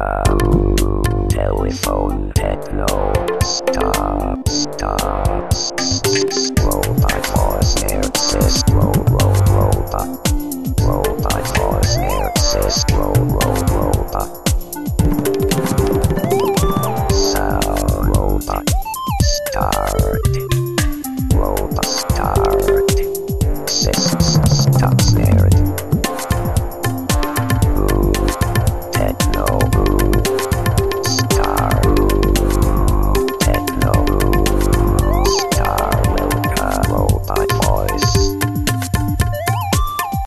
Telephone techno. Stop. Robot voice air assist. Robot. Robot voice air assist. Robot. Sound robot. Start. Robot start. System.